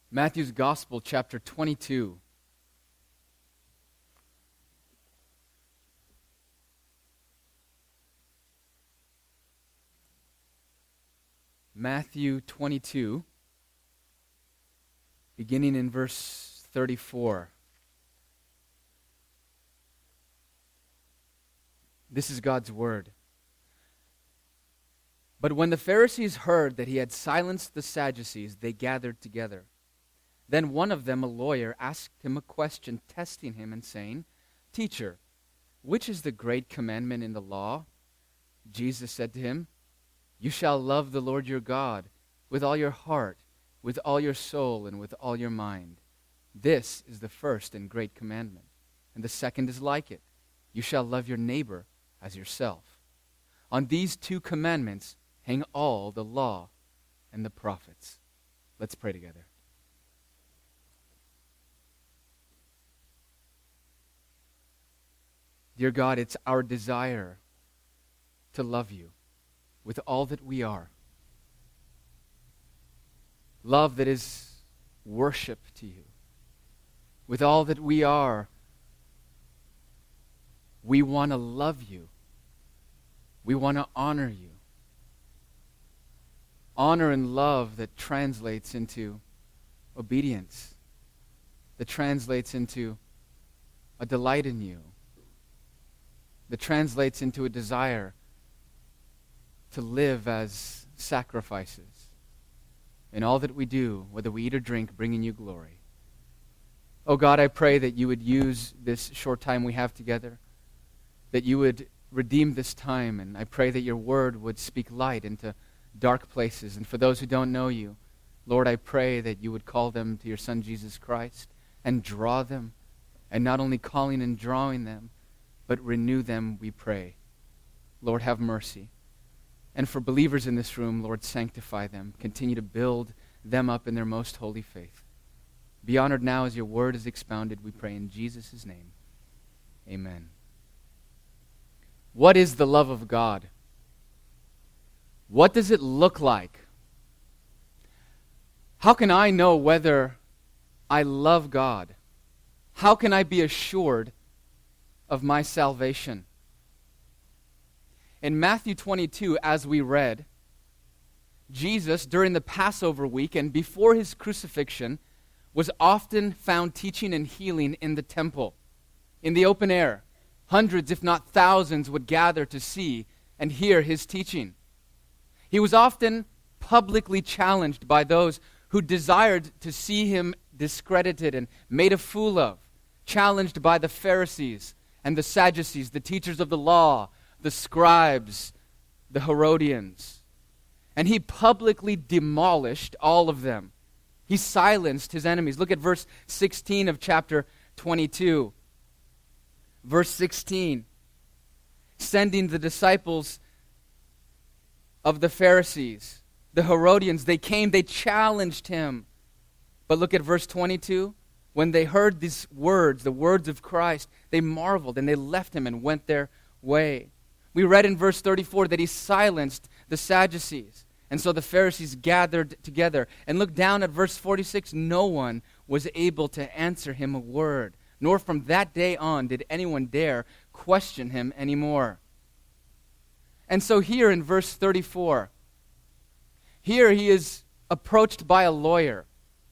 Matthew's Gospel, chapter 22. Matthew 22, beginning in verse 34. This is God's word. But when the Pharisees heard that he had silenced the Sadducees, they gathered together. Then one of them, a lawyer, asked him a question, testing him and saying, "Teacher, which is the great commandment in the law?" Jesus said to him, "You shall love the Lord your God with all your heart, with all your soul, and with all your mind. This is the first and great commandment. And the second is like it. You shall love your neighbor as yourself. On these two commandments hang all the law and the prophets." Let's pray together. Dear God, it's our desire to love you with all that we are. Love that is worship to you. With all that we are, we want to love you. We want to honor you. Honor and love that translates into obedience, that translates into a delight in you, that translates into a desire to live as sacrifices in all that we do, whether we eat or drink, bringing you glory. Oh God, I pray that you would use this short time we have together, that you would redeem this time, and I pray that your word would speak light into dark places. And for those who don't know you, Lord, I pray that you would call them to your Son Jesus Christ and draw them, and not only calling and drawing them, but renew them, we pray. Lord, have mercy. And for believers in this room, Lord, sanctify them. Continue to build them up in their most holy faith. Be honored now as your word is expounded, we pray in Jesus' name. Amen. What is the love of God? What does it look like? How can I know whether I love God? How can I be assured of my salvation? In Matthew 22, as we read, Jesus, during the Passover week and before his crucifixion, was often found teaching and healing in the temple, in the open air. Hundreds, if not thousands, would gather to see and hear his teaching. He was often publicly challenged by those who desired to see him discredited and made a fool of, challenged by the Pharisees and the Sadducees, the teachers of the law, the scribes, the Herodians. And he publicly demolished all of them. He silenced his enemies. Look at verse 16 of chapter 22. Verse 16. Sending the disciples of the Pharisees, the Herodians, they came, they challenged him. But look at verse 22. When they heard these words, the words of Christ, they marveled and they left him and went their way. We read in verse 34 that he silenced the Sadducees. And so the Pharisees gathered together. And look down at verse 46. No one was able to answer him a word, nor from that day on did anyone dare question him anymore. And so here in verse 34, here he is approached by a lawyer.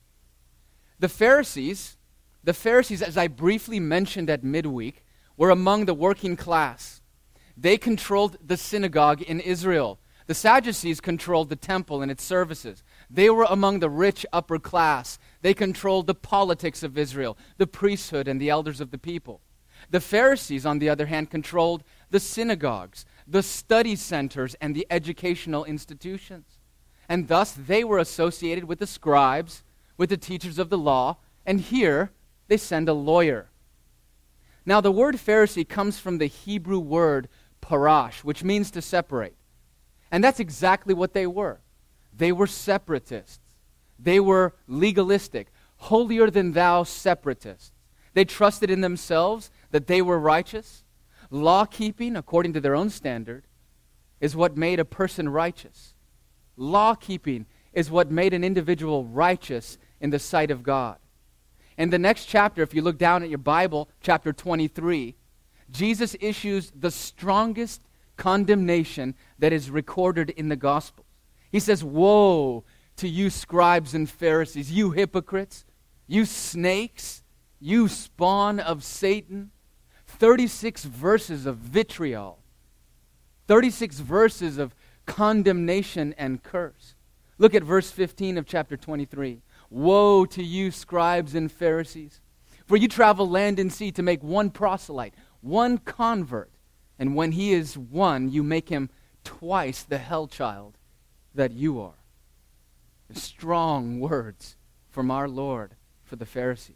The Pharisees, as I briefly mentioned at midweek, were among the working class. They controlled the synagogue in Israel. The Sadducees controlled the temple and its services. They were among the rich upper class. They controlled the politics of Israel, the priesthood, and the elders of the people. The Pharisees, on the other hand, controlled the synagogues, the study centers, and the educational institutions. And thus they were associated with the scribes, with the teachers of the law, and here they send a lawyer. Now the word Pharisee comes from the Hebrew word parash, which means to separate. And that's exactly what they were. They were separatists. They were legalistic, holier-than-thou separatists. They trusted in themselves that they were righteous. Law-keeping, according to their own standard, is what made a person righteous. Law-keeping is what made an individual righteous in the sight of God. In the next chapter, if you look down at your Bible, chapter 23, Jesus issues the strongest condemnation that is recorded in the Gospels. He says, "Woe to you scribes and Pharisees, you hypocrites, you snakes, you spawn of Satan." 36 verses of vitriol. 36 verses of condemnation and curse. Look at verse 15 of chapter 23. "Woe to you, scribes and Pharisees, for you travel land and sea to make one proselyte, one convert, and when he is one, you make him twice the hell child that you are." Strong words from our Lord for the Pharisees.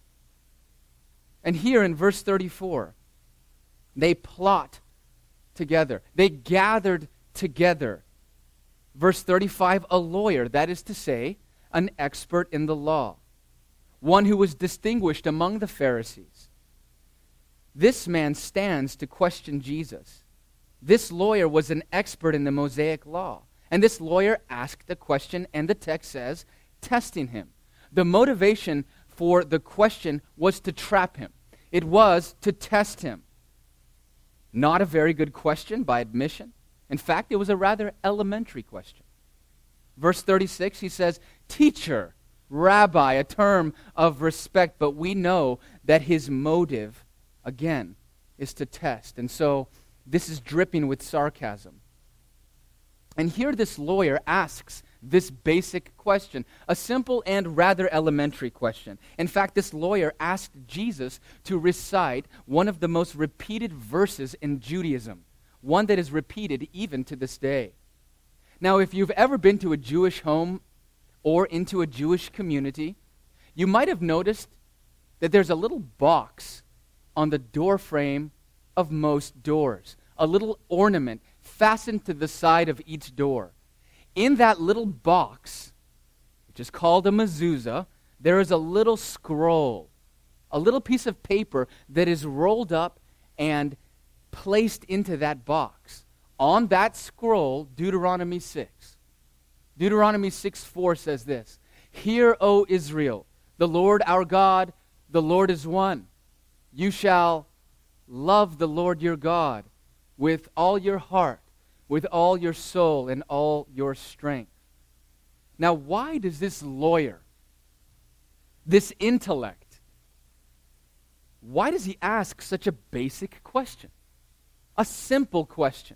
And here in verse 34, they plot together. They gathered together. Verse 35, a lawyer, that is to say, an expert in the law, one who was distinguished among the Pharisees. This man stands to question Jesus. This lawyer was an expert in the Mosaic law. And this lawyer asked a question, and the text says, testing him. The motivation for the question was to trap him. It was to test him. Not a very good question by admission. In fact, it was a rather elementary question. Verse 36, he says, "Teacher, rabbi," a term of respect, but we know that his motive, again, is to test. And so this is dripping with sarcasm. And here this lawyer asks this basic question, a simple and rather elementary question. In fact, this lawyer asked Jesus to recite one of the most repeated verses in Judaism, one that is repeated even to this day. Now, if you've ever been to a Jewish home or into a Jewish community, you might have noticed that there's a little box on the door frame of most doors, a little ornament fastened to the side of each door. In that little box, which is called a mezuzah, there is a little scroll, a little piece of paper that is rolled up and placed into that box. On that scroll, Deuteronomy 6. Deuteronomy 6:4 says this, "Hear, O Israel, the Lord our God, the Lord is one. You shall love the Lord your God with all your heart, with all your soul, and all your strength." Now, why does this lawyer, this intellect, why does he ask such a basic question? A simple question.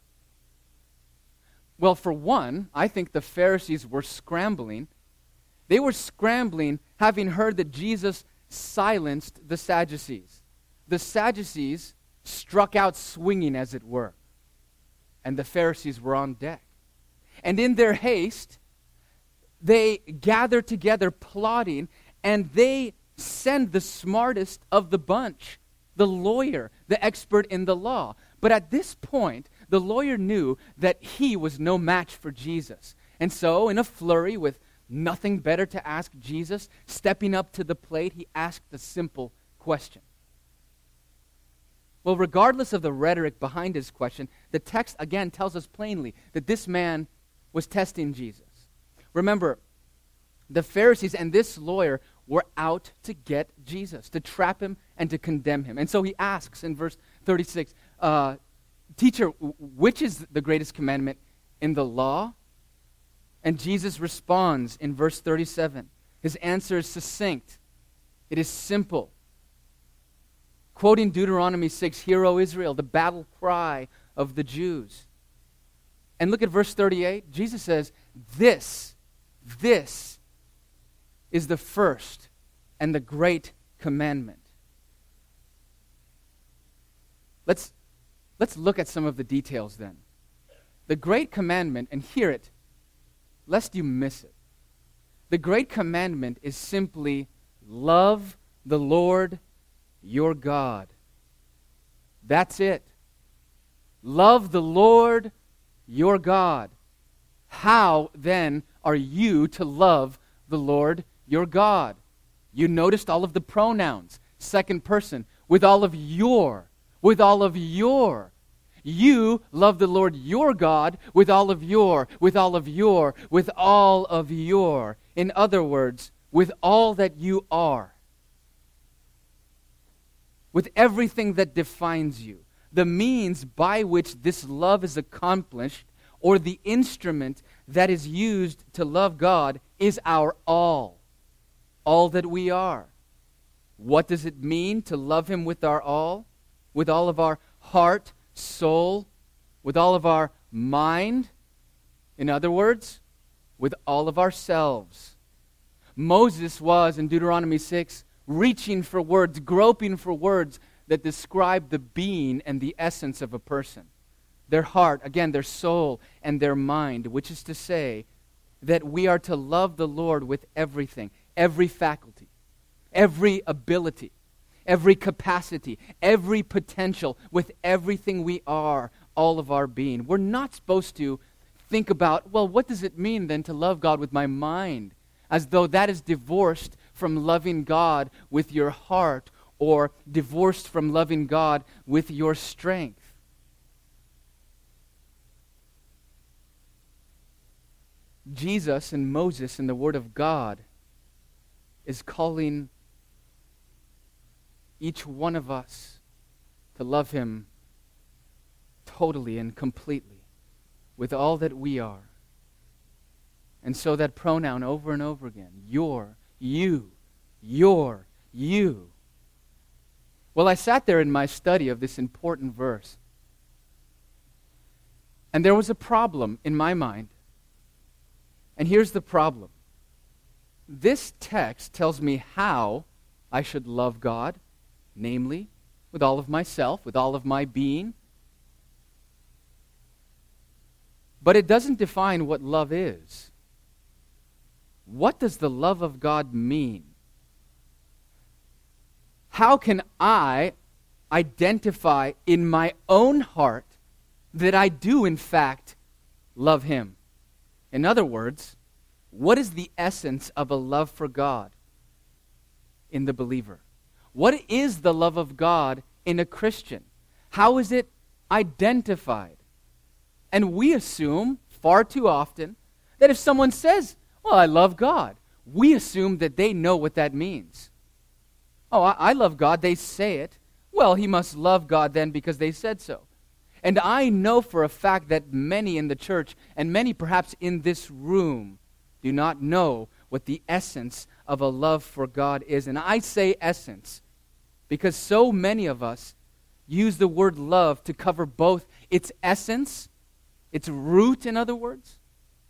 Well, for one, I think the Pharisees were scrambling. They were scrambling having heard that Jesus silenced the Sadducees. The Sadducees struck out swinging, as it were. And the Pharisees were on deck. And in their haste, they gather together plotting, and they send the smartest of the bunch, the lawyer, the expert in the law. But at this point, the lawyer knew that he was no match for Jesus. And so, in a flurry, with nothing better to ask Jesus, stepping up to the plate, he asked a simple question. Well, regardless of the rhetoric behind his question, the text again tells us plainly that this man was testing Jesus. Remember, the Pharisees and this lawyer were out to get Jesus, to trap him and to condemn him. And so he asks in verse 36, "Teacher, which is the greatest commandment in the law?" And Jesus responds in verse 37. His answer is succinct. It is simple. Quoting Deuteronomy 6, "Hear, O Israel, the battle cry of the Jews." And look at verse 38. Jesus says, This is the first and the great commandment." Let's look at some of the details then. The great commandment, and hear it, lest you miss it. The great commandment is simply love the Lord your God. That's it. Love the Lord your God. How then are you to love the Lord your God? You noticed all of the pronouns, second person, with all of your. You love the Lord your God with all of your. In other words, with all that you are, with everything that defines you. The means by which this love is accomplished, or the instrument that is used to love God, is our all that we are. What does it mean to love Him with our all? With all of our heart, soul, with all of our mind? In other words, with all of ourselves. Moses was, in Deuteronomy 6, reaching for words, groping for words that describe the being and the essence of a person. Their heart, again, their soul and their mind, which is to say that we are to love the Lord with everything, every faculty, every ability, every capacity, every potential, with everything we are, all of our being. We're not supposed to think about, well, what does it mean then to love God with my mind? As though that is divorced from loving God with your heart, or divorced from loving God with your strength. Jesus and Moses in the Word of God is calling each one of us to love Him totally and completely with all that we are. And so that pronoun over and over again, your, you, your, you. Well, I sat there in my study of this important verse, and there was a problem in my mind. And here's the problem. This text tells me how I should love God, namely, with all of myself, with all of my being. But it doesn't define what love is. What does the love of God mean? How can I identify in my own heart that I do, in fact, love Him? In other words, what is the essence of a love for God in the believer? What is the love of God in a Christian? How is it identified? And we assume far too often that if someone says, well, I love God, we assume that they know what that means. Oh, I love God, they say it. Well, he must love God then because they said so. And I know for a fact that many in the church, and many perhaps in this room, do not know what the essence of a love for God is. And I say essence because so many of us use the word love to cover both its essence, its root, in other words,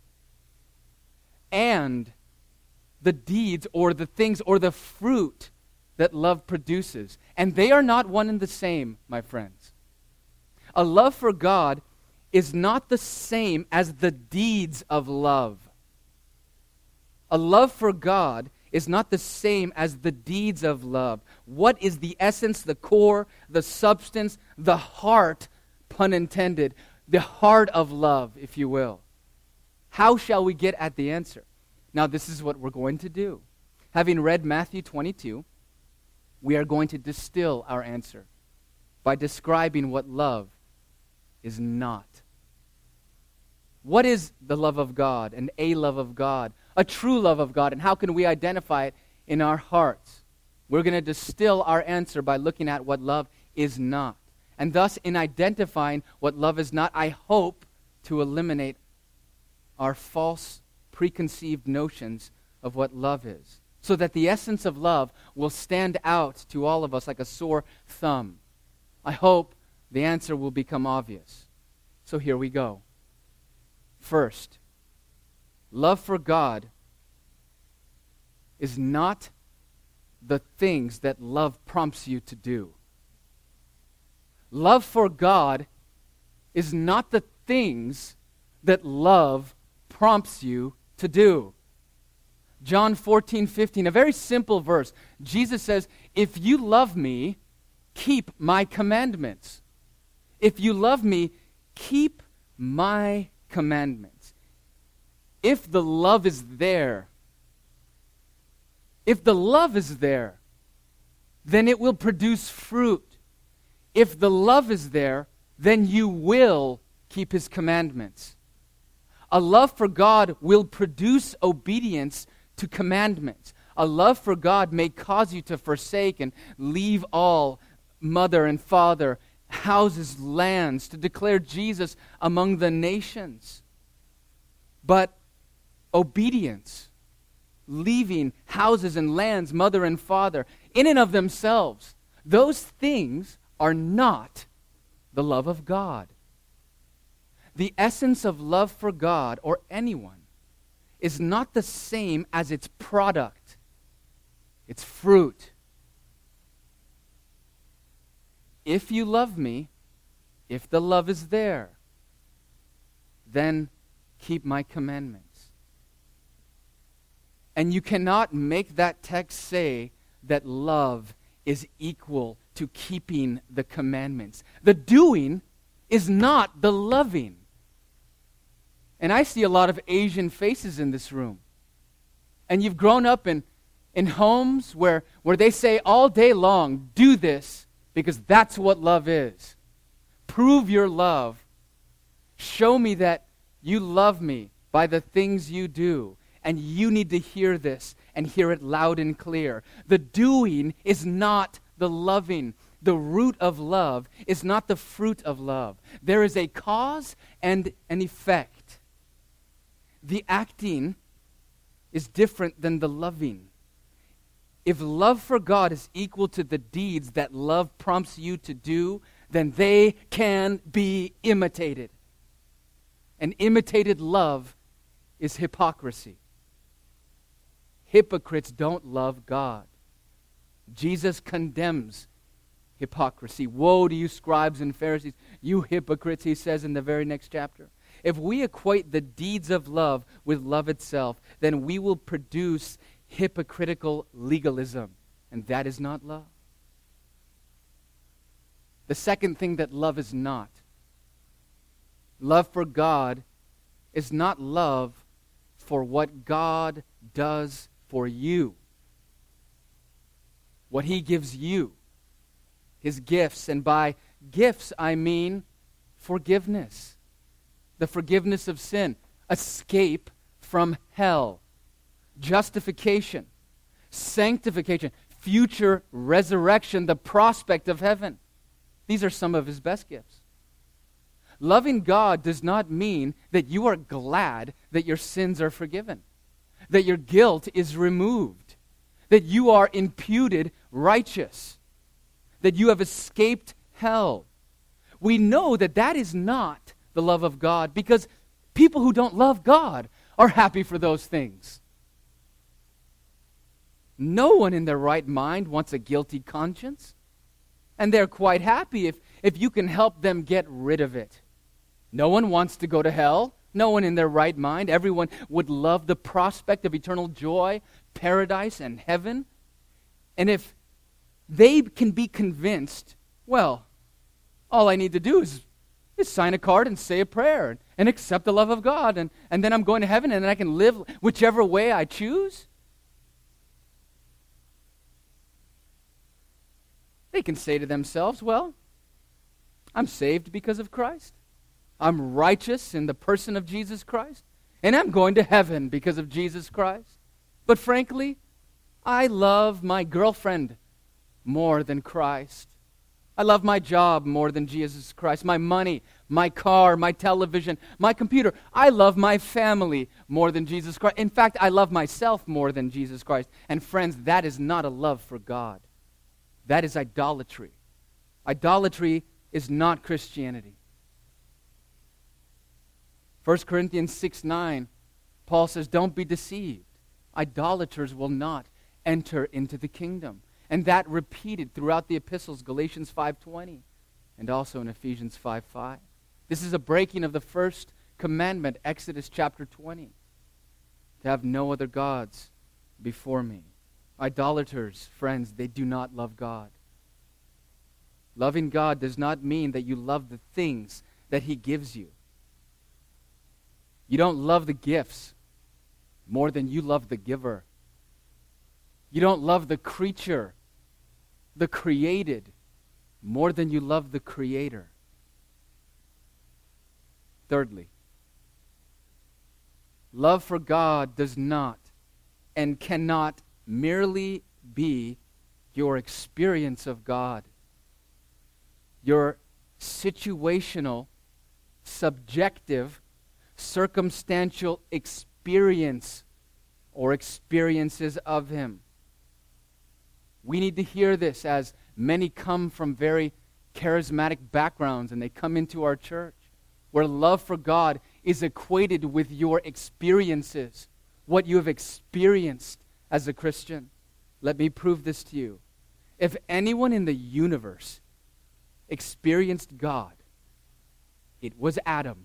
and the deeds or the things or the fruit that love produces. And they are not one and the same, my friends. A love for God is not the same as the deeds of love. A love for God is not the same as the deeds of love. What is the essence, the core, the substance, the heart, pun intended, the heart of love, if you will? How shall we get at the answer? Now, this is what we're going to do. Having read Matthew 22, we are going to distill our answer by describing what love is not. What is the love of God and a love of God, a true love of God, and how can we identify it in our hearts? We're going to distill our answer by looking at what love is not. And thus, in identifying what love is not, I hope to eliminate our false preconceived notions of what love is, so that the essence of love will stand out to all of us like a sore thumb. I hope the answer will become obvious. So here we go. First, love for God is not the things that love prompts you to do. Love for God is not the things that love prompts you to do. John 14:15, a very simple verse. Jesus says, if you love me, keep my commandments. If you love me, keep my commandments. If the love is there, then it will produce fruit. If the love is there, then you will keep His commandments. A love for God will produce obedience to commandments. A love for God may cause you to forsake and leave all, mother and father, houses, lands, to declare Jesus among the nations. But obedience, leaving houses and lands, mother and father, in and of themselves, those things are not the love of God. The essence of love for God or anyone is not the same as its product, its fruit. If you love me, if the love is there, then keep my commandments. And you cannot make that text say that love is equal to keeping the commandments. The doing is not the loving. And I see a lot of Asian faces in this room. And you've grown up in homes where they say all day long, do this because that's what love is. Prove your love. Show me that you love me by the things you do. And you need to hear this and hear it loud and clear. The doing is not the loving. The root of love is not the fruit of love. There is a cause and an effect. The acting is different than the loving. If love for God is equal to the deeds that love prompts you to do, then they can be imitated. And imitated love is hypocrisy. Hypocrites don't love God. Jesus condemns hypocrisy. Woe to you, scribes and Pharisees, you hypocrites, he says in the very next chapter. If we equate the deeds of love with love itself, then we will produce hypocritical legalism, and that is not love. The second thing that love is not, love for God is not love for what God does for you, what he gives you, his gifts. And by gifts, I mean forgiveness, the forgiveness of sin, escape from hell, justification, sanctification, future resurrection, the prospect of heaven. These are some of his best gifts. Loving God does not mean that you are glad that your sins are forgiven, that your guilt is removed, that you are imputed righteous, that you have escaped hell. We know that that is not the love of God because people who don't love God are happy for those things. No one in their right mind wants a guilty conscience, and they're quite happy if you can help them get rid of it. No one wants to go to hell. No one in their right mind. Everyone would love the prospect of eternal joy, paradise, and heaven. And if they can be convinced, well, all I need to do is sign a card and say a prayer and accept the love of God, and then I'm going to heaven and then I can live whichever way I choose. They can say to themselves, well, I'm saved because of Christ. I'm righteous in the person of Jesus Christ. And I'm going to heaven because of Jesus Christ. But frankly, I love my girlfriend more than Christ. I love my job more than Jesus Christ. My money, my car, my television, my computer. I love my family more than Jesus Christ. In fact, I love myself more than Jesus Christ. And friends, that is not a love for God. That is idolatry. Idolatry is not Christianity. 1 Corinthians 6:9, Paul says, don't be deceived. Idolaters will not enter into the kingdom. And that repeated throughout the epistles, Galatians 5:20, and also in Ephesians 5:5. This is a breaking of the first commandment, Exodus chapter 20, to have no other gods before me. Idolaters, friends, they do not love God. Loving God does not mean that you love the things that he gives you. You don't love the gifts more than you love the giver. You don't love the creature, the created, more than you love the Creator. Thirdly, love for God does not and cannot merely be your experience of God, your situational, subjective, circumstantial experience or experiences of Him. We need to hear this, as many come from very charismatic backgrounds and they come into our church where love for God is equated with your experiences, what you have experienced as a Christian. Let me prove this to you. If anyone in the universe experienced God, it was Adam.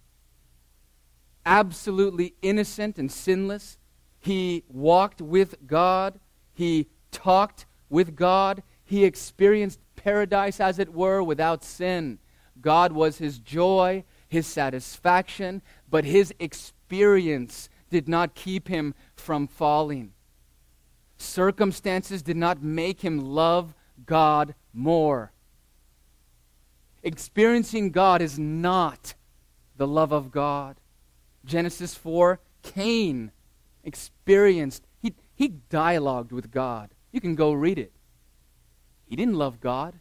Absolutely innocent and sinless. He walked with God. He talked with God. He experienced paradise, as it were, without sin. God was his joy, his satisfaction, but his experience did not keep him from falling. Circumstances did not make him love God more. Experiencing God is not the love of God. Genesis 4, Cain experienced, he dialogued with God. You can go read it. He didn't love God.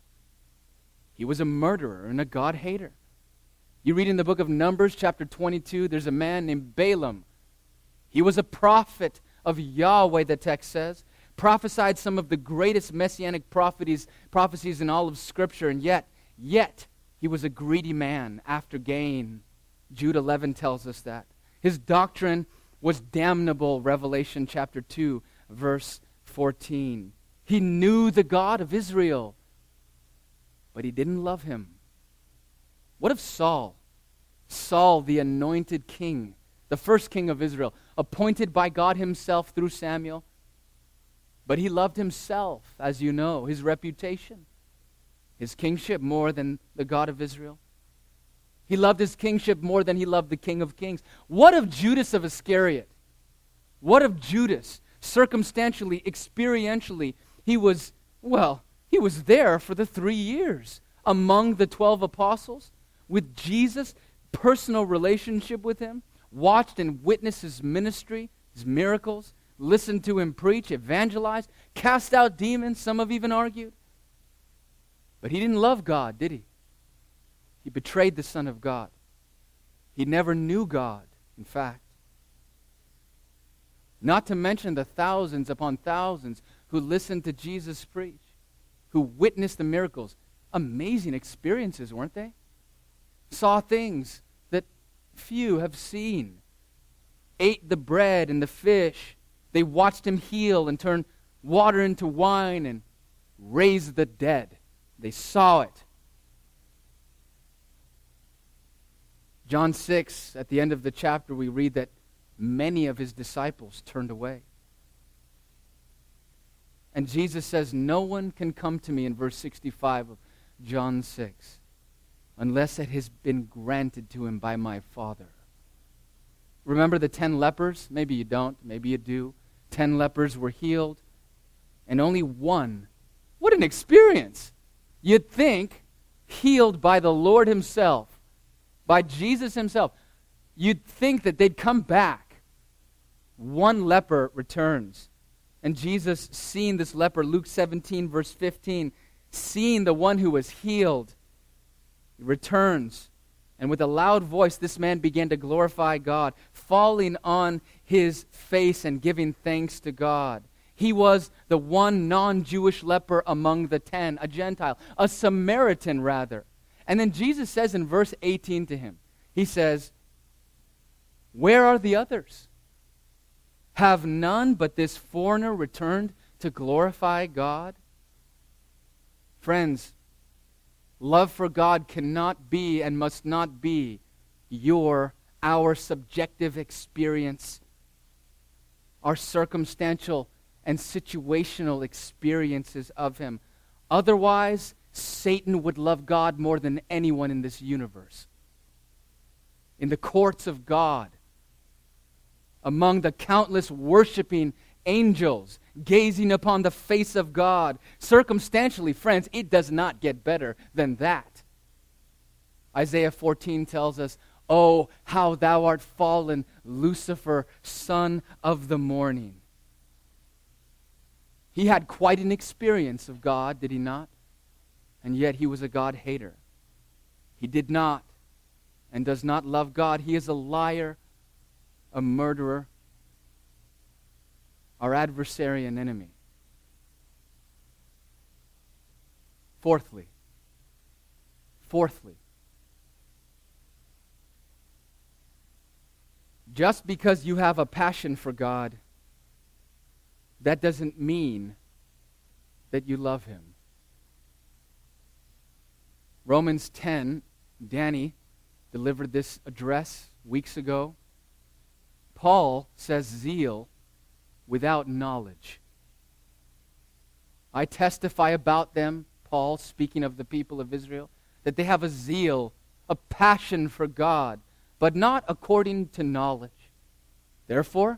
He was a murderer and a God hater. You read in the book of Numbers, chapter 22, there's a man named Balaam. He was a prophet of Yahweh, the text says, prophesied some of the greatest messianic prophecies in all of Scripture, and yet he was a greedy man after gain. Jude 11 tells us that. His doctrine was damnable, Revelation chapter 2, verse 14. He knew the God of Israel, but he didn't love him. What of Saul? Saul, the anointed king, the first king of Israel, appointed by God himself through Samuel. But he loved himself, as you know, his reputation, his kingship more than the God of Israel. He loved his kingship more than he loved the King of Kings. What of Judas of Iscariot? What of Judas? Circumstantially, experientially, he was there for the 3 years among the 12 apostles with Jesus, personal relationship with him, watched and witnessed his ministry, his miracles, listened to him preach, evangelize, cast out demons, some have even argued. But he didn't love God, did he? He betrayed the Son of God. He never knew God, in fact. Not to mention the thousands upon thousands who listened to Jesus preach, who witnessed the miracles. Amazing experiences, weren't they? Saw things that few have seen. Ate the bread and the fish. They watched him heal and turn water into wine and raise the dead. They saw it. John 6, at the end of the chapter, we read that many of his disciples turned away. And Jesus says, no one can come to me, in verse 65 of John 6, unless it has been granted to him by my Father. Remember the 10 lepers? Maybe you don't, maybe you do. 10 lepers were healed, and only one. What an experience! You'd think, healed by the Lord himself, by Jesus himself, you'd think that they'd come back. One leper returns. And Jesus, seeing this leper, Luke 17, verse 15, seeing the one who was healed, returns. And with a loud voice, this man began to glorify God, falling on his face and giving thanks to God. He was the one non-Jewish leper among the 10, a Gentile, a Samaritan rather. And then Jesus says in verse 18 to him, he says, where are the others? Have none but this foreigner returned to glorify God? Friends, love for God cannot be and must not be our subjective experience, our circumstantial and situational experiences of him. Otherwise, Satan would love God more than anyone in this universe. In the courts of God, among the countless worshiping angels gazing upon the face of God, circumstantially, friends, it does not get better than that. Isaiah 14 tells us, oh, how thou art fallen, Lucifer, son of the morning. He had quite an experience of God, did he not? And yet he was a God hater. He did not and does not love God. He is a liar, a murderer, our adversary and enemy. Fourthly, just because you have a passion for God, that doesn't mean that you love him. Romans 10, Danny delivered this address weeks ago. Paul says zeal without knowledge. I testify about them, Paul, speaking of the people of Israel, that they have a zeal, a passion for God, but not according to knowledge. Therefore,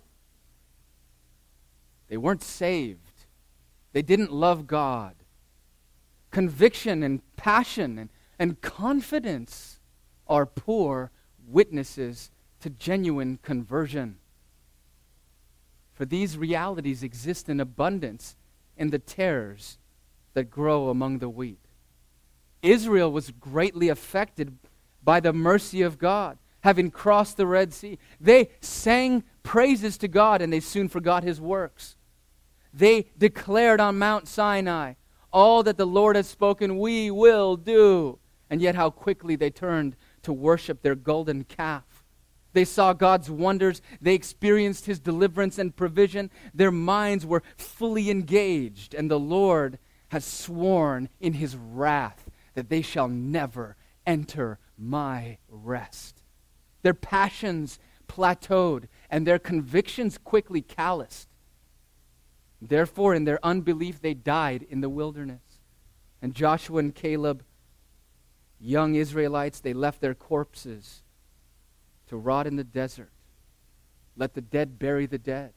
they weren't saved. They didn't love God. Conviction and passion and confidence are poor witnesses to genuine conversion. For these realities exist in abundance in the tares that grow among the wheat. Israel was greatly affected by the mercy of God, having crossed the Red Sea. They sang praises to God, and they soon forgot his works. They declared on Mount Sinai, all that the Lord has spoken, we will do. And yet how quickly they turned to worship their golden calf. They saw God's wonders. They experienced his deliverance and provision. Their minds were fully engaged, and the Lord has sworn in his wrath that they shall never enter my rest. Their passions plateaued, and their convictions quickly calloused. Therefore, in their unbelief, they died in the wilderness. And Joshua and Caleb, young Israelites, they left their corpses to rot in the desert. Let the dead bury the dead.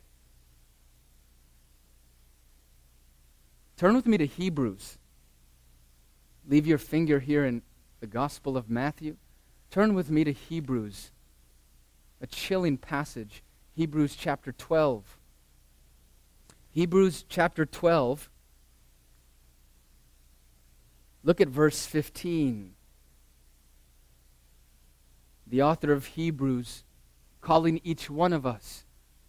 Turn with me to Hebrews. Leave your finger here in the Gospel of Matthew. Turn with me to Hebrews, a chilling passage, Hebrews chapter 12. Hebrews chapter 12, look at verse 15. The author of Hebrews calling each one of us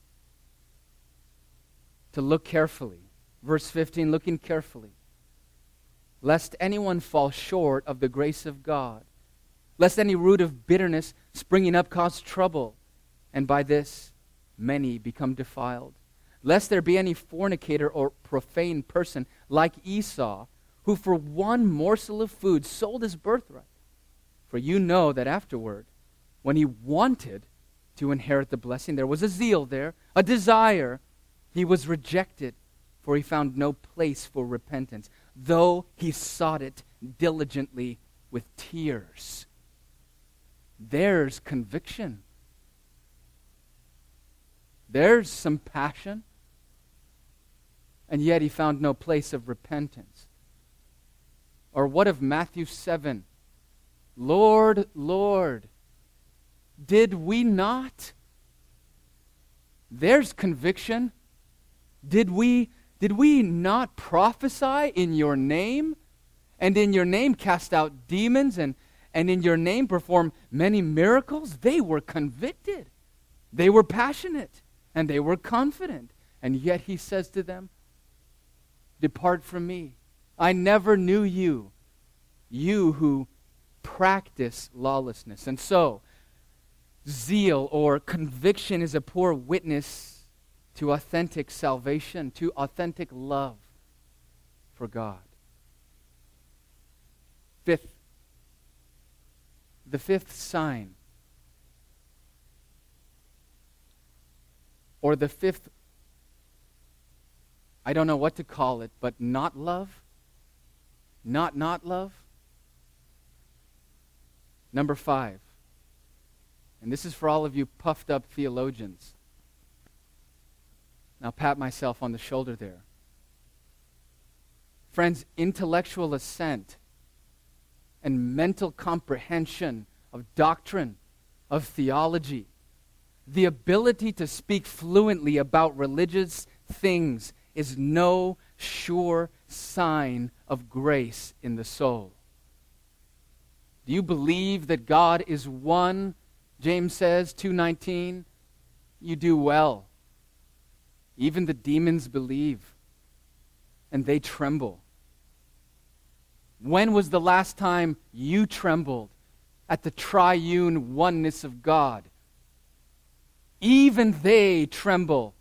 to look carefully. Verse 15, looking carefully. Lest anyone fall short of the grace of God, lest any root of bitterness springing up cause trouble, and by this many become defiled. Lest there be any fornicator or profane person like Esau, who for one morsel of food sold his birthright. For you know that afterward, when he wanted to inherit the blessing, there was a zeal there, a desire. He was rejected, for he found no place for repentance, though he sought it diligently with tears. There's conviction. There's some passion. And yet he found no place of repentance. Or what of Matthew 7? Lord, Lord, did we not? There's conviction. Did we not prophesy in your name? And in your name cast out demons and in your name perform many miracles? They were convicted. They were passionate. And they were confident. And yet he says to them, depart from me. I never knew you, you who practice lawlessness. And so, zeal or conviction is a poor witness to authentic salvation, to authentic love for God. Fifth, the fifth sign, or the fifth, I don't know what to call it, but not love? Not love? Number 5. And this is for all of you puffed up theologians. Now pat myself on the shoulder there. Friends, intellectual assent and mental comprehension of doctrine, of theology, the ability to speak fluently about religious things is no sure sign of grace in the soul. Do you believe that God is one? James says, 2:19. You do well. Even the demons believe, and they tremble. When was the last time you trembled at the triune oneness of God? Even they tremble.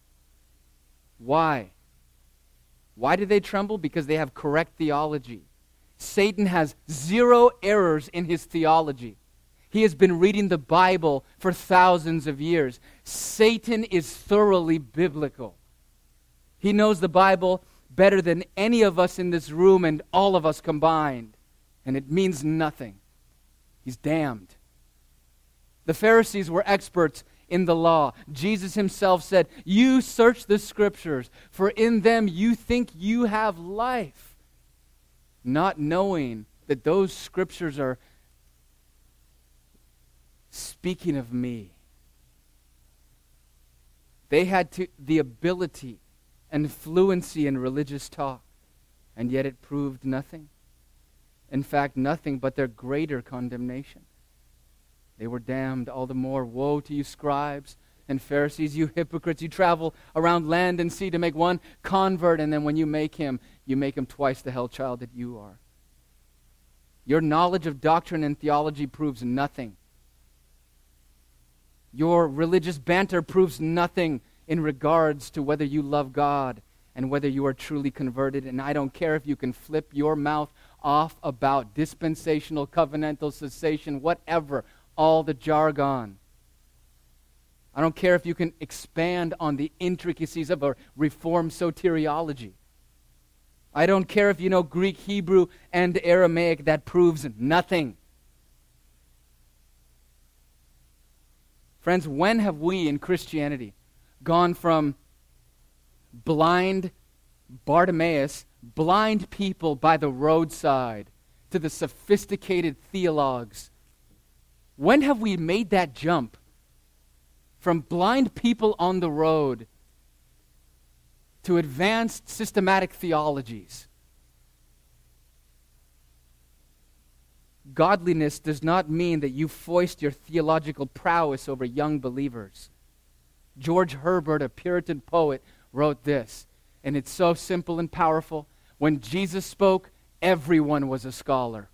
Why? Why do they tremble? Because they have correct theology. Satan has zero errors in his theology. He has been reading the Bible for thousands of years. Satan is thoroughly biblical. He knows the Bible better than any of us in this room and all of us combined. And it means nothing. He's damned. The Pharisees were experts in the law. Jesus himself said, "You search the Scriptures, for in them you think you have life," not knowing that those Scriptures are speaking of me. They had the ability and fluency in religious talk, and yet it proved nothing. In fact, nothing but their greater condemnation. They were damned all the more. Woe to you, scribes and Pharisees, you hypocrites! You travel around land and sea to make one convert, and then when you make him twice the hell child that you are. Your knowledge of doctrine and theology proves nothing. Your religious banter proves nothing in regards to whether you love God and whether you are truly converted. And I don't care if you can flip your mouth off about dispensational, covenantal, cessation, whatever, all the jargon. I don't care if you can expand on the intricacies of a Reformed soteriology. I don't care if you know Greek, Hebrew, and Aramaic. That proves nothing. Friends, when have we in Christianity gone from blind Bartimaeus, blind people by the roadside, to the sophisticated theologues? When have we made that jump from blind people on the road to advanced systematic theologies? Godliness does not mean that you foist your theological prowess over young believers. George Herbert, a Puritan poet, wrote this, and it's so simple and powerful. When Jesus spoke, everyone was a scholar.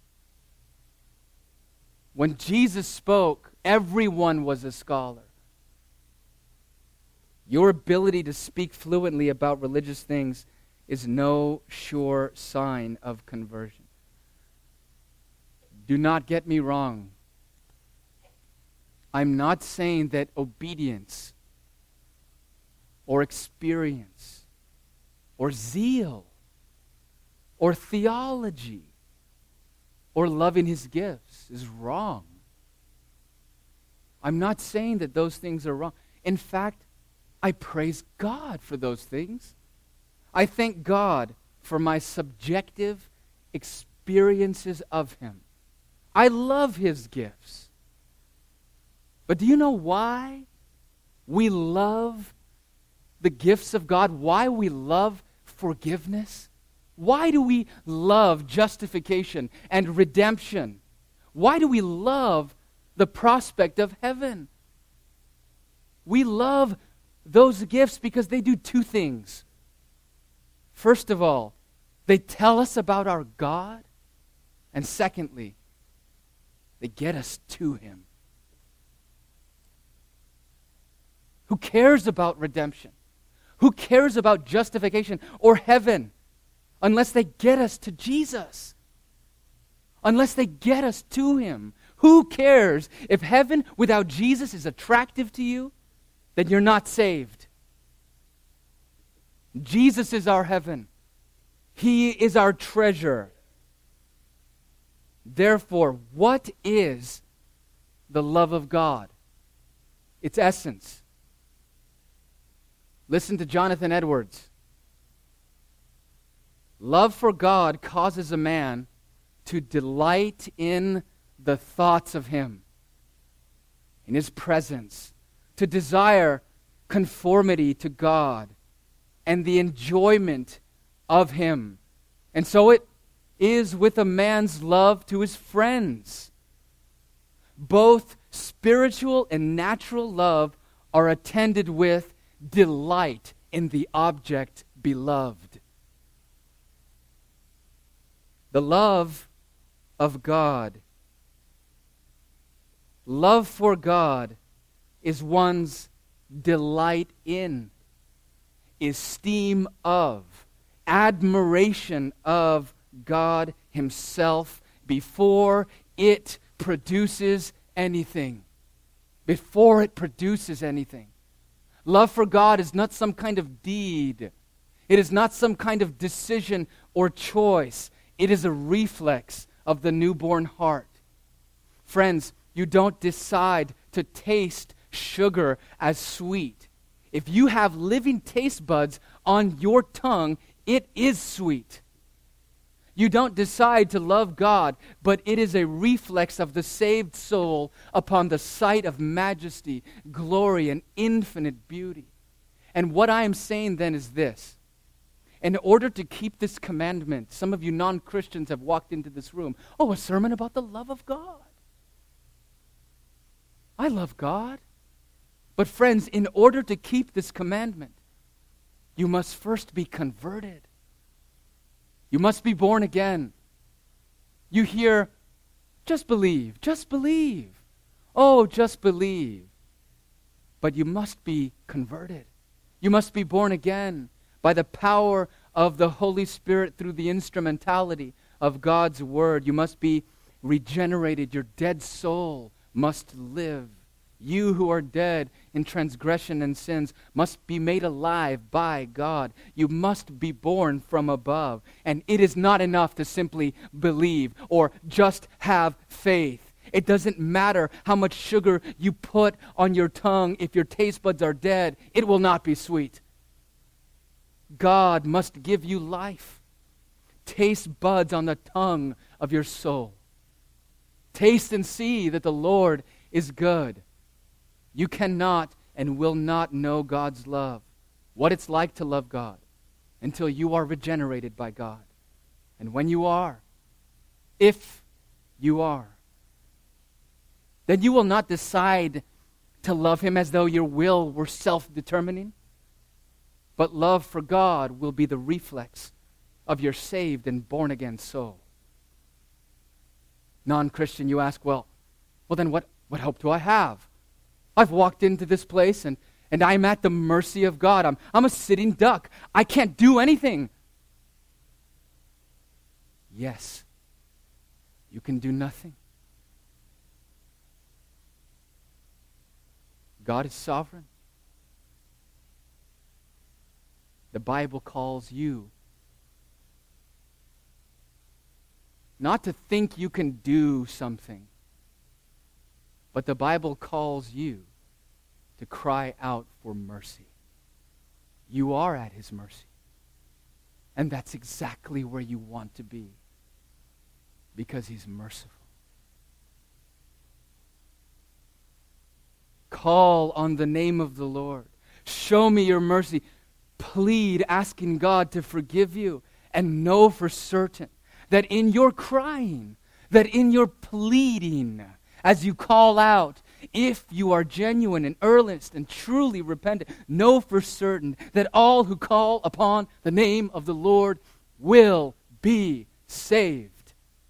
When Jesus spoke, everyone was a scholar. Your ability to speak fluently about religious things is no sure sign of conversion. Do not get me wrong. I'm not saying that obedience or experience or zeal or theology or loving his gifts is wrong. I'm not saying that those things are wrong. In fact, I praise God for those things. I thank God for my subjective experiences of him. I love his gifts. But do you know why we love the gifts of God? Why we love forgiveness? Why do we love justification and redemption? Why do we love the prospect of heaven? We love those gifts because they do two things. First of all, they tell us about our God. And secondly, they get us to him. Who cares about redemption? Who cares about justification or heaven unless they get us to Jesus? Unless they get us to him. Who cares if heaven without Jesus is attractive to you? Then you're not saved. Jesus is our heaven. He is our treasure. Therefore, what is the love of God? Its essence. Listen to Jonathan Edwards. Love for God causes a man to delight in the thoughts of him, in his presence, to desire conformity to God, and the enjoyment of Him. And so it is with a man's love to his friends. Both spiritual and natural love are attended with delight in the object beloved. The love of God. Love for God is one's delight in, esteem of, admiration of God Himself before it produces anything. Before it produces anything. Love for God is not some kind of deed. It is not some kind of decision or choice. It is a reflex of the newborn heart. Friends, you don't decide to taste sugar as sweet. If you have living taste buds on your tongue, it is sweet. You don't decide to love God, but it is a reflex of the saved soul upon the sight of majesty, glory, and infinite beauty. And what I am saying then is this. In order to keep this commandment, some of you non-Christians have walked into this room. Oh, a sermon about the love of God. I love God. But friends, in order to keep this commandment, you must first be converted. You must be born again. You hear, just believe, just believe. Oh, just believe. But you must be converted. You must be born again by the power of the Holy Spirit through the instrumentality of God's Word. You must be regenerated. Your dead soul must live. You who are dead in transgression and sins must be made alive by God. You must be born from above. And it is not enough to simply believe or just have faith. It doesn't matter how much sugar you put on your tongue. If your taste buds are dead, it will not be sweet. God must give you life. Taste buds on the tongue of your soul. Taste and see that the Lord is good. You cannot and will not know God's love, what it's like to love God, until you are regenerated by God. And when you are, if you are, then you will not decide to love Him as though your will were self-determining, but love for God will be the reflex of your saved and born-again soul. Non-Christian, you ask, well then what hope do I have? I've walked into this place and I'm at the mercy of God. I'm a sitting duck. I can't do anything. Yes, you can do nothing. God is sovereign. The Bible calls you not to think you can do something, but the Bible calls you to cry out for mercy. You are at His mercy. And that's exactly where you want to be, because He's merciful. Call on the name of the Lord. Show me your mercy. Plead, asking God to forgive you, and know for certain that in your crying, that in your pleading, as you call out, if you are genuine and earnest and truly repentant, know for certain that all who call upon the name of the Lord will be saved.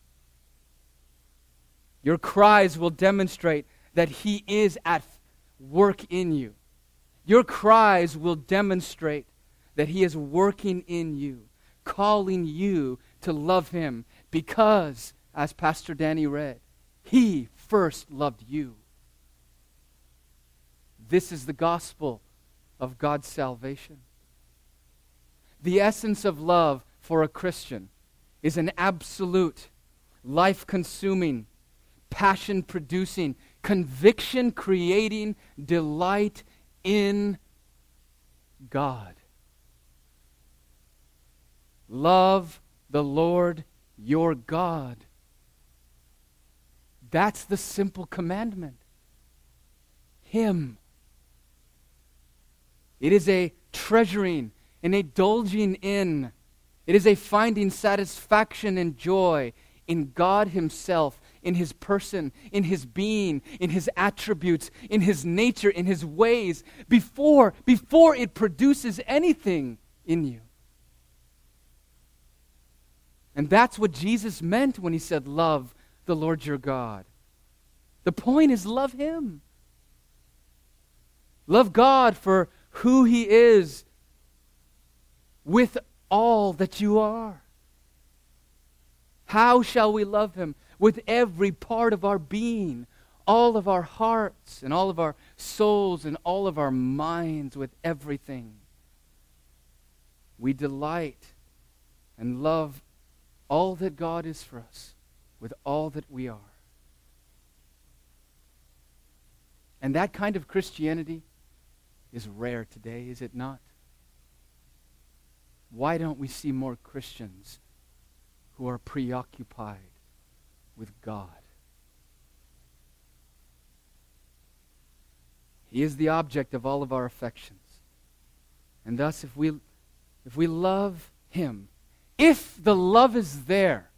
Your cries will demonstrate that He is at work in you. Your cries will demonstrate that He is working in you, calling you to love Him because, as Pastor Danny read, He first loved you. This is the gospel of God's salvation. The essence of love for a Christian is an absolute, life-consuming, passion-producing, conviction-creating delight in God. Love the Lord your God. That's the simple commandment. Him. It is a treasuring an indulging in. It is a finding satisfaction and joy in God himself, in his person, in his being, in his attributes, in his nature, in his ways, before it produces anything in you. And that's what Jesus meant when he said, love the Lord your God. The point is, love him. Love God for who he is with all that you are. How shall we love him? With every part of our being, all of our hearts and all of our souls and all of our minds, with everything. We delight and love all that God is for us with all that we are. And that kind of Christianity is rare today, is it not? Why don't we see more Christians who are preoccupied with God? He is the object of all of our affections. And thus, if we love him, if the love is there,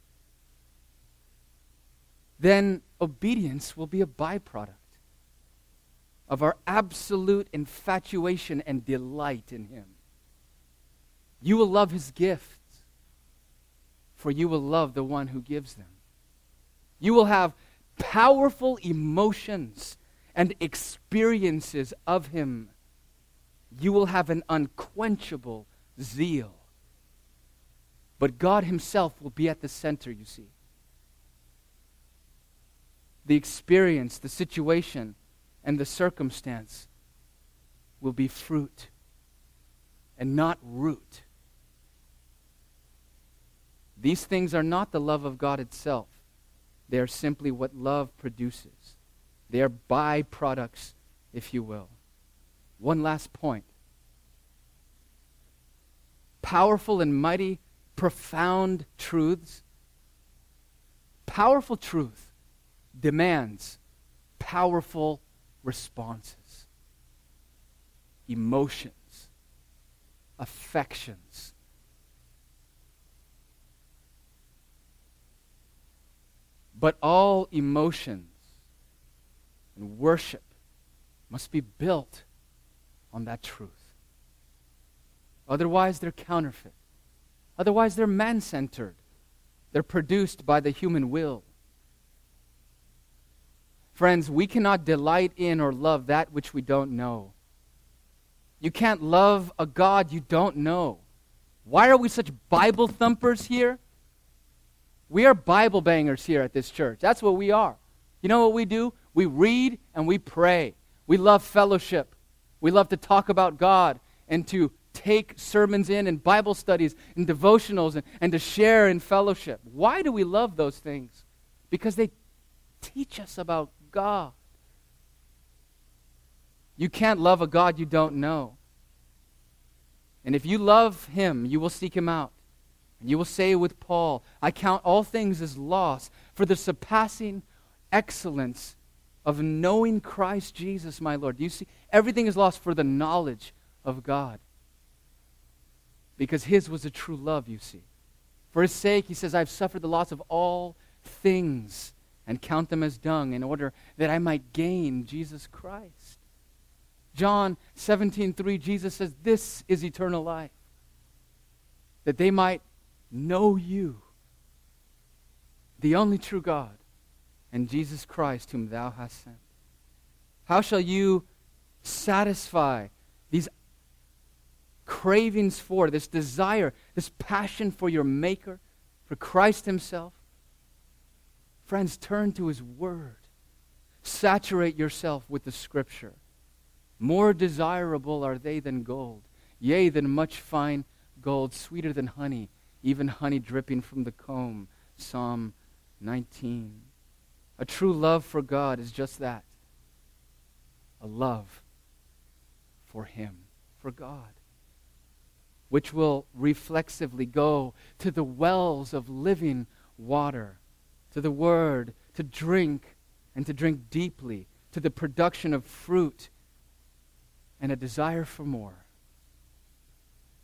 then obedience will be a byproduct of our absolute infatuation and delight in him. You will love his gifts, for you will love the one who gives them. You will have powerful emotions and experiences of him. You will have an unquenchable zeal. But God himself will be at the center, you see. The experience, the situation, and the circumstance will be fruit and not root. These things are not the love of God itself. They are simply what love produces. They are byproducts, if you will. One last point. Powerful and mighty, profound truths. Powerful truth demands powerful responses, emotions, affections. But all emotions and worship must be built on that truth. Otherwise, they're counterfeit. Otherwise, they're man-centered. They're produced by the human will. Friends, we cannot delight in or love that which we don't know. You can't love a God you don't know. Why are we such Bible thumpers here? We are Bible bangers here at this church. That's what we are. You know what we do? We read and we pray. We love fellowship. We love to talk about God and to take sermons in and Bible studies and devotionals and to share in fellowship. Why do we love those things? Because they teach us about God. You can't love a God you don't know. And if you love him, you will seek him out. And you will say with Paul, I count all things as loss for the surpassing excellence of knowing Christ Jesus my Lord. Do you see? Everything is lost for the knowledge of God. Because his was a true love, you see. For his sake, he says, I've suffered the loss of all things and count them as dung in order that I might gain Jesus Christ. John 17:3, Jesus says, this is eternal life, that they might know you, the only true God, and Jesus Christ whom thou hast sent. How shall you satisfy these cravings for, this desire, this passion for your Maker, for Christ himself? Friends, turn to his word. Saturate yourself with the Scripture. More desirable are they than gold, yea, than much fine gold, sweeter than honey, even honey dripping from the comb. Psalm 19. A true love for God is just that. A love for him, for God, which will reflexively go to the wells of living water, to the Word, to drink, and to drink deeply, to the production of fruit and a desire for more.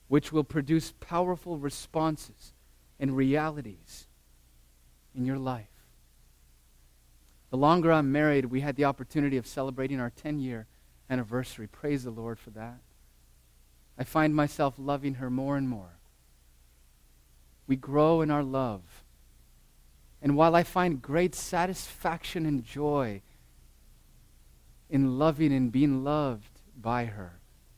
which will produce powerful responses and realities in your life. The longer I'm married, we had the opportunity of celebrating our 10-year anniversary. Praise the Lord for that. I find myself loving her more and more. We grow in our love. And while I find great satisfaction and joy in loving and being loved by her,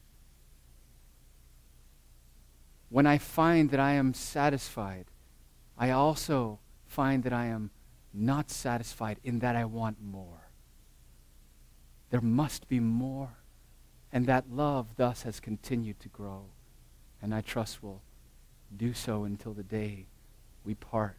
when I find that I am satisfied, I also find that I am not satisfied in that I want more. There must be more. And that love thus has continued to grow. And I trust will do so until the day we part.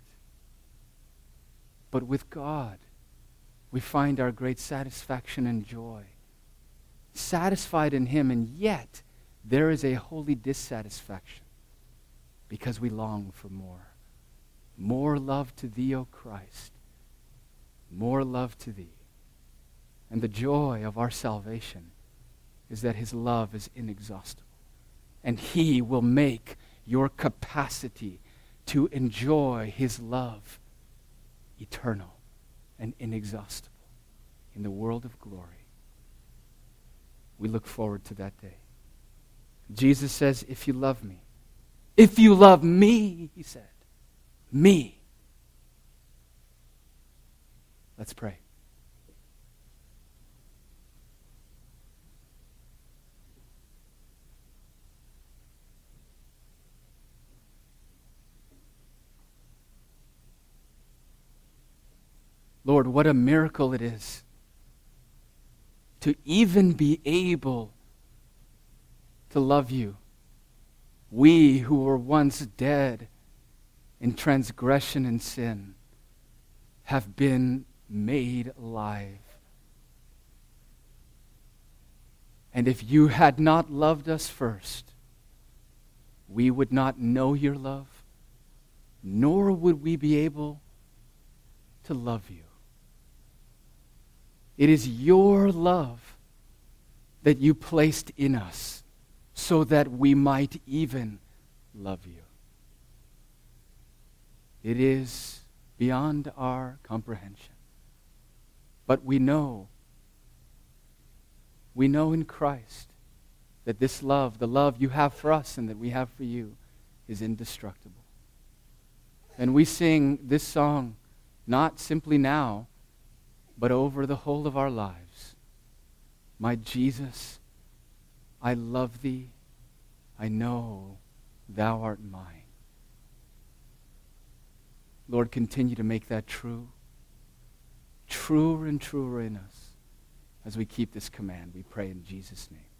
But with God, we find our great satisfaction and joy. Satisfied in Him, and yet there is a holy dissatisfaction because we long for more. More love to Thee, O Christ. More love to Thee. And the joy of our salvation is that His love is inexhaustible. And He will make your capacity to enjoy His love eternal and inexhaustible in the world of glory. We look forward to that day. Jesus says, if you love me, if you love me, He said, me. Let's pray. Lord, what a miracle it is to even be able to love You. We who were once dead in transgression and sin have been made alive. And if You had not loved us first, we would not know Your love, nor would we be able to love You. It is Your love that You placed in us so that we might even love You. It is beyond our comprehension. But we know in Christ that this love, the love You have for us and that we have for You, is indestructible. And we sing this song not simply now, but over the whole of our lives. My Jesus, I love Thee. I know Thou art mine. Lord, continue to make that true, truer and truer in us as we keep this command. We pray in Jesus' name.